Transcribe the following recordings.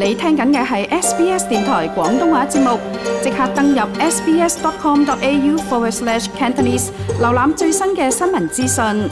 你聽緊嘅係 SBS 電台廣東話節目，即刻登入 sbs.com.au/Cantonese 瀏覽最新嘅新聞資訊。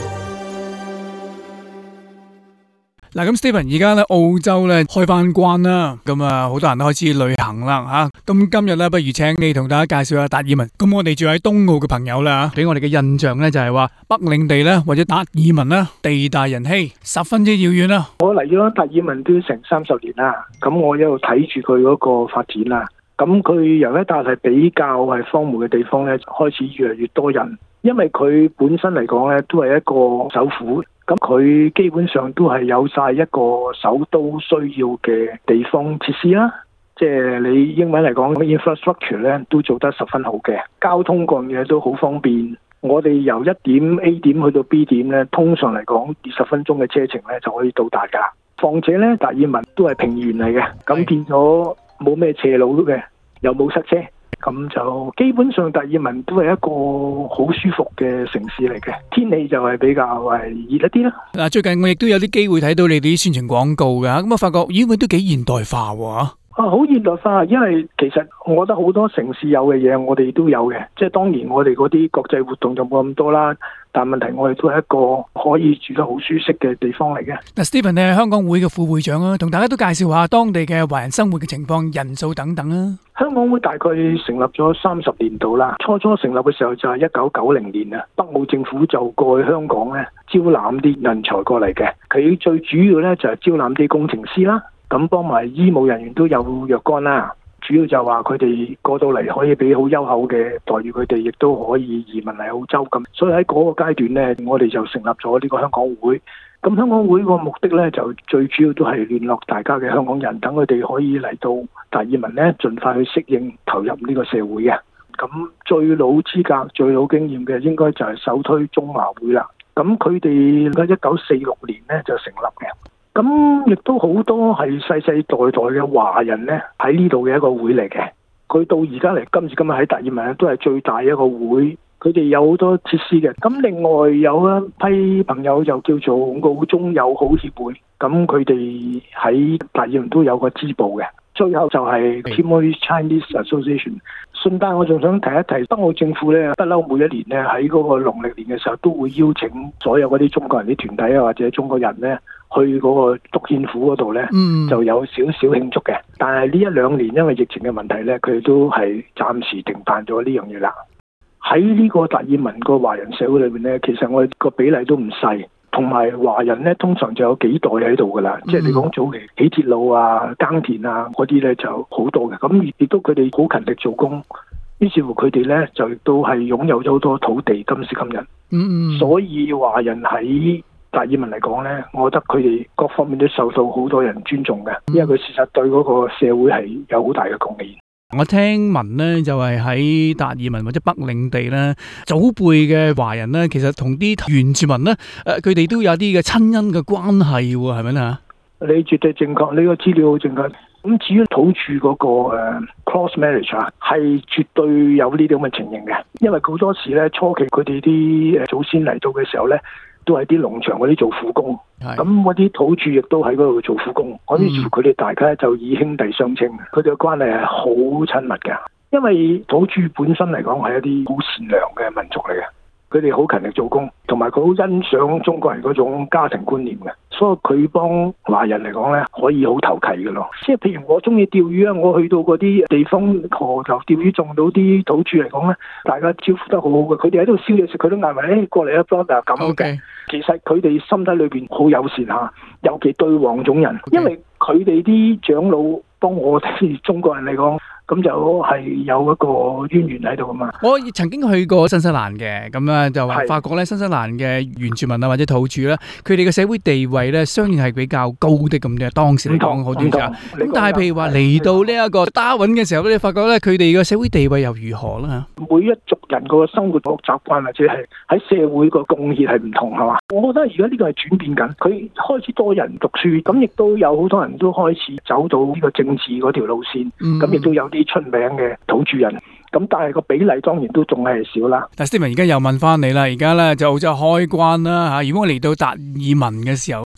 嗱，咁 Stephen 而家咧澳洲咧開翻關啦，咁啊好多人都開始旅行啦吓。咁今日咧，不如請你同大家介紹下達爾文。咁我哋住喺東澳嘅朋友啦，俾我哋嘅印象咧就係話北領地咧或者達爾文啦，地大人稀，十分之遙遠啦。 我嚟咗達爾文都成30年啦，咁我一路睇住佢嗰個發展啦。咁佢由一笪係比較係荒蕪嘅地方咧，開始越嚟越多人，因為佢本身嚟講咧都係一個首府。咁佢基本上都係有晒一個首都需要嘅地方設施啦，即係你英文嚟講 infrastructure 咧都做得十分好嘅，交通各樣嘢都好方便。我哋由一點 A 點去到 B 點咧，通常嚟講20分鐘嘅車程咧就可以到達㗎。況且咧達爾文都係平原嚟嘅，咁變咗冇咩斜路嘅，又冇塞車。咁就基本上達爾文都係一個好舒服嘅城市嚟嘅，天氣就係比較係熱一啲啦。 嗱，最近我亦都有啲機會睇到你哋啲宣傳廣告㗎，咁我發覺咦，佢都幾現代化喎。 好現代化，因為其實我覺得好多城市有嘅嘢，我哋都有嘅。即係當然我哋嗰啲國際活動就冇咁多啦，但問題我哋都係一個可以住得好舒適嘅地方嚟嘅。 嗱 ，Stephen 你係香港會嘅副會長啊，同大家都介紹下當地嘅華人生活嘅情況、人數等等啊。 香港會大概成立咗30年度啦，初成立嘅時候就係1990年啊，北澳政府就過去香港咧招攬啲人才過嚟嘅，佢最主要咧就係招攬啲工程師啦。咁幫埋醫務人員都有若干啦，主要就話佢哋過到嚟可以俾好優厚嘅待遇，佢哋亦都可以移民嚟澳洲咁。所以喺嗰個階段呢，我哋就成立咗呢個香港會。咁香港會個目的呢，就最主要都係聯絡大家嘅香港人，等佢哋可以嚟到達爾文呢，盡快去適應投入呢個社會嘅。咁最老資格、最老經驗嘅應該就係首推中華會啦。咁佢哋1946年呢就成立嘅。咁亦都好多係世世代代嘅華人呢喺呢度嘅一個會嚟嘅，佢到而家嚟今時今日喺達爾文都係最大一個會，佢哋有好多設施嘅。咁另外有一批朋友就叫做澳中友好協會，咁佢哋喺達爾文都有個支部嘅。最後就係 Timor Chinese Association。順帶我仲想提一提，北澳政府咧不嬲每一年咧喺嗰個農曆年嘅時候都會邀請所有嗰啲中國人啲團體啊或者中國人咧去嗰個督憲府嗰度咧，就有少少慶祝嘅。但係呢1-2年因為疫情嘅問題咧，佢哋都係暫時停辦咗呢樣嘢啦。喺呢個達爾文個華人社會裏面咧，其實我哋個比例都唔細。同埋華人咧，通常就有幾代喺度噶啦，即係你講早期起鐵路啊、耕田啊嗰啲咧就好多嘅。咁亦都佢哋好勤力做工，於是乎佢哋咧就亦都係擁有咗好多土地，今時今日。所以華人喺達爾文嚟講咧，我覺得佢哋各方面都受到好多人尊重嘅，因為佢事實對嗰個社會係有好大嘅貢獻。 我聽聞咧就係喺達爾文或者北領地咧，祖輩嘅華人咧，其實同啲原住民咧，佢哋都有啲嘅親恩嘅關係喎，係咪啊？ 你絕對正確，呢個資料好正確。咁至於土著嗰個cross marriage 啊，係絕對有呢啲咁嘅情形嘅，因為好多時咧初期佢哋啲祖先嚟到嘅時候咧，都係啲農場嗰啲做苦工，咁嗰啲土著亦都喺嗰度做苦工，嗰啲佢哋大家就以兄弟相稱，佢哋嘅關係係好親密嘅。因為土著本身嚟講係一啲好善良嘅民族嚟嘅，佢哋好勤力做工，同埋佢好欣賞中國人嗰種家庭觀念嘅，所以佢幫華人嚟講咧可以好投契嘅咯。即係譬如我中意釣魚啊，我去到嗰啲地方河頭釣魚，撞到啲土著嚟講咧，大家招呼得好好嘅，佢哋喺度燒嘢食，佢都嗌埋過嚟一 brother 咁嘅。其實佢哋心底裏邊好友善嚇，尤其對黃種人，因為佢哋啲長老幫我哋中國人嚟講，咁就係有一個淵源喺度啊嘛。 我曾經去過新西蘭嘅，咁咧就話發覺咧新西蘭嘅原住民啊或者土著咧，佢哋嘅社會地位咧，相應係比較高啲咁嘅。當時嚟講好短時間。咁但係譬如話嚟到呢一個達爾文嘅時候咧，你發覺咧佢哋嘅社會地位又如何啦？ 每一族人個生活習慣或者係喺社會個貢獻係唔同係嘛？我覺得而家呢個係轉變緊，佢開始多人讀書，咁亦都有好多人都開始走到呢個政治嗰條路線，咁亦都有啲出名嘅土著人。咁但係個比例當然都仲係少啦。 但 Stephen 而家又問翻你啦，而家咧就澳洲開關啦嚇，如果我嚟到達爾文嘅時候，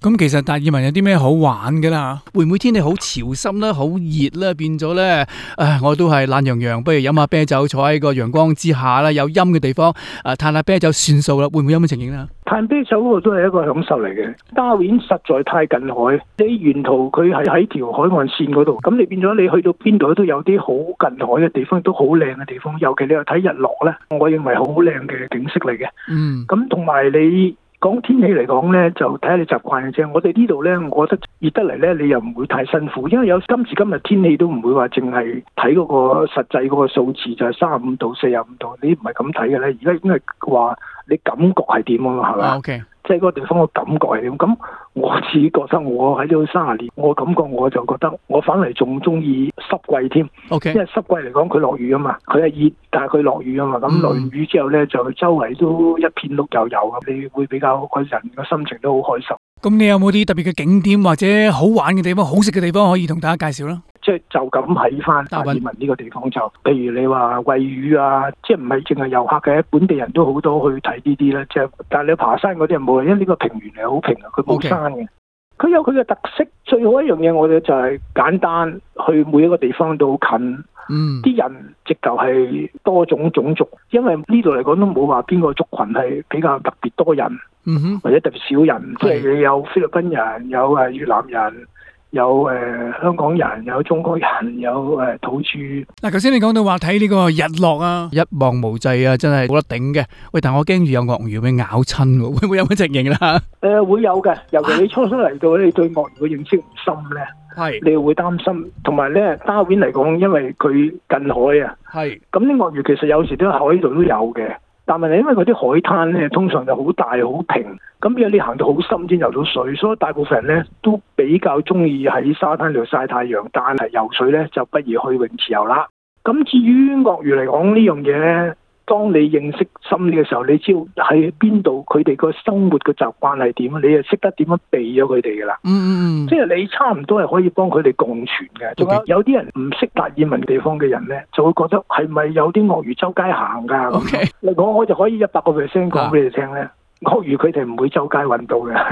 咁其實達爾文有啲咩好玩嘅啦？會唔會天氣好潮濕啦、好熱啦，變咗咧？我都係懶洋洋，不如飲下啤酒，坐喺個陽光之下啦，有陰嘅地方，嘆下啤酒算數啦。會唔會有咁嘅情形咧？ 嘆啤酒嗰個都係一個享受嚟嘅。Darwin實在太近海，你沿途佢係喺條海岸線嗰度，咁你變咗你去到邊度都有啲好近海嘅地方，都好靚嘅地方。尤其你又睇日落咧，我認為好靚嘅景色嚟嘅。咁同埋你講天氣嚟講咧，就睇下你習慣嘅啫。我哋呢度咧，我覺得熱得嚟咧，你又唔會太辛苦，因為有今時今日天氣都唔會話淨係睇嗰個實際嗰個數字就係35度、45度，你唔係咁睇嘅咧。而家已經係話你感覺係點啊嘛，係咪？OK。即係嗰個地方嘅感覺係點？咁我自己覺得我喺呢度30年，我感覺我就覺得我反而仲中意濕季添。因為濕季嚟講佢落雨啊嘛，佢係熱但係佢落雨啊嘛。咁落完雨之後咧，就周圍都一片綠油油咁，你會比較個人嘅心情都好開心。 咁你有冇啲特別嘅景點或者好玩嘅地方、好食嘅地方可以同大家介紹啦？ 即係就咁喺翻達爾文呢個地方就，譬如你話餵魚啊，即係唔係淨係遊客嘅，本地人都好多去睇呢啲啦。即係，但係你爬山嗰啲人冇，因為呢個平原係好平啊，佢冇山嘅。佢有佢嘅特色，最好一樣嘢我哋就係簡單，去每一個地方都好近。啲人直頭係多種種族，因為呢度嚟講都冇話邊個族群係比較特別多人，或者特別少人。即係你有菲律賓人，有越南人。有香港人，有中國人，有土著。 嗱，頭先你講到話睇呢個日落啊，一望無際啊，真係冇得頂嘅。喂，但我驚住有鱷魚俾咬親喎，會唔會有乜情形啦？ 會有嘅，尤其你初初嚟到，你對鱷魚嘅認識唔深咧，你會擔心。同埋咧，Darwin嚟講，因為佢近海啊，咁啲鱷魚其實有時都喺海度都有嘅。但係因為嗰啲海灘咧，通常就好大好平，咁變咗你行到好深先游到水，所以大部分人咧都比較中意喺沙灘度曬太陽，但係游水咧就不如去泳池游啦。咁至於鱷魚嚟講呢樣嘢咧，當你認識深啲嘅時候，你知道喺邊度佢哋個生活嘅習慣係點，你就識得點樣避咗佢哋噶啦。即係你差唔多係可以幫佢哋共存嘅。仲有啲人唔識達爾文地方嘅人咧，就會覺得係咪有啲鱷魚周街行噶？嚟講我就可以100%講俾你聽咧。鱷魚佢哋唔會周街揾到嘅。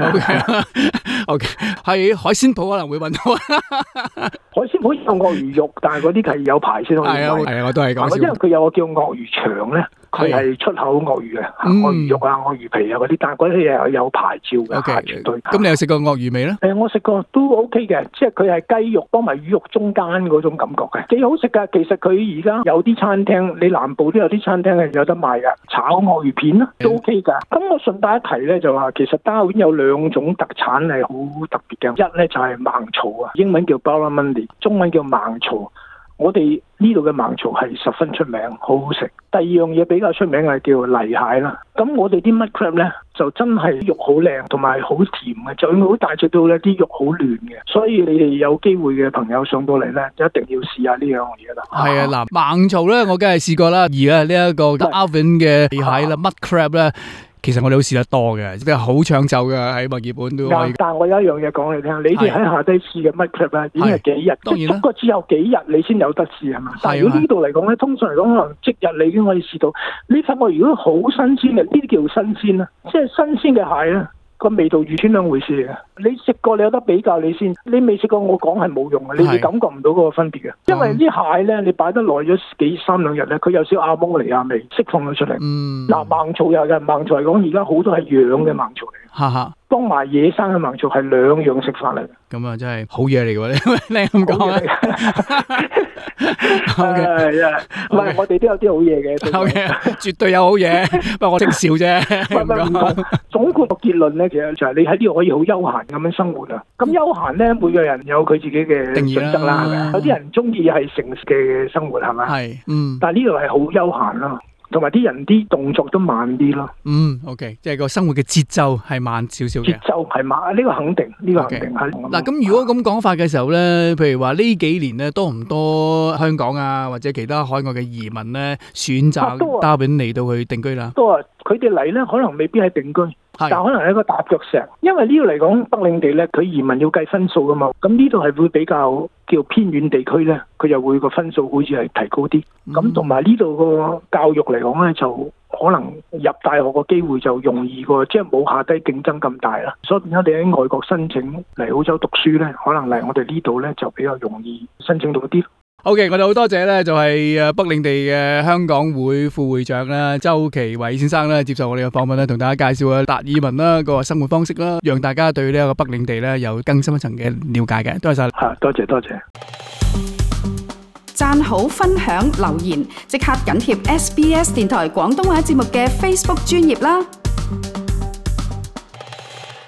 係海鮮鋪可能會揾到。 海鮮鋪有鱷魚肉，但係嗰啲係有牌先可以買。 係啊，我都係講笑。 因為佢有個叫鱷魚場咧，佢係出口鱷魚嘅，鱷魚肉啊、鱷魚皮啊嗰啲，但係嗰啲嘢有牌照嘅，絕對。 咁你有食過鱷魚未咧？ 我食過都 OK 嘅，即係佢係雞肉當埋魚肉中間嗰種感覺嘅，幾好食㗎。其實佢而家有啲餐廳，你南部都有啲餐廳係有得賣㗎，炒鱷魚片啦都 OK 㗎。咁我順帶一提咧，就話其實 Darwin 有2種特產係好特別嘅，一咧就係盲草啊，英文叫 barramundi， 中文叫盲草。我哋呢度嘅盲草係十分出名，好好食。第二樣嘢比較出名係叫泥蟹啦。咁我哋啲 mud crab 咧就真係肉好靚，同埋好甜嘅，就算好大隻到咧啲肉好嫩嘅。所以你哋有機會嘅朋友上到嚟咧，一定要試下呢樣嘢啦。 係啊，嗱，盲草咧我梗係試過啦，而家呢一個 Darwin 嘅蟹啦 mud crab 咧。其實我哋都試得多嘅，即係好搶手嘅，喺墨爾本都可以。 但係我有一樣嘢講你聽，你哋喺下低試嘅 mud crab 咧，已經係幾日， 當然啦， 不過只有幾日你先有得試係嘛？但係如果呢度嚟講咧，通常嚟講可能即日你已經可以試到。你發覺如果好新鮮嘅，呢啲叫新鮮啦，即係新鮮嘅蟹咧。個味道完全兩回事嘅，你食過你有得比較你先，你未食過我講係冇用嘅，你感覺唔到嗰個分別嘅，因為啲蟹咧你擺得耐咗3-2日咧，佢有少阿摩尼亞味釋放咗出嚟。嗱，盲草又係盲草嚟講，而家好多係養嘅盲草嚟。當埋野生嘅盲草係兩樣食法嚟嘅。咁啊，真係好嘢嚟嘅喎！你咁講啊？唔係，我哋都有啲好嘢嘅。 絕對有好嘢，不過我識笑啫。 總括個結論咧，其實就係你喺呢度可以好悠閒咁樣生活啊。咁悠閒咧，每個人有佢自己嘅準則啦，係咪？有啲人中意係城市嘅生活，係咪？係，但係呢度係好悠閒啦。同埋啲人啲動作都慢啲咯。 OK， 即係個生活嘅節奏係慢少少嘅。 節奏係慢，呢個肯定，呢個肯定係。 嗱，咁如果咁講法嘅時候咧，譬如話呢幾年咧，多唔多香港啊或者其他海外嘅移民咧選擇Darwin嚟到去定居啦？ 多啊！佢哋嚟咧，可能未必係定居， 但可能係一個踏腳石，因為呢度嚟講北領地咧，佢移民要計分數噶嘛，咁呢度係會比較叫偏遠地區咧，佢又會個分數好似係提高啲，咁同埋呢度個教育嚟講咧，就可能入大學個機會就容易過，即係冇下低競爭咁大啦，所以變咗你喺外國申請嚟澳洲讀書咧，可能嚟我哋呢度咧就比較容易申請到啲。 OK， 我哋好多謝咧，就係北領地嘅香港會副會長啦，周其偉先生咧，接受我哋嘅訪問咧，同大家介紹下達爾文啦個生活方式啦，讓大家對呢一個北領地咧有更深一層嘅了解嘅。多謝晒。 多謝多謝。 讚好、分享、留言，即刻緊貼SBS 電台廣東話節目嘅 Facebook 專頁啦。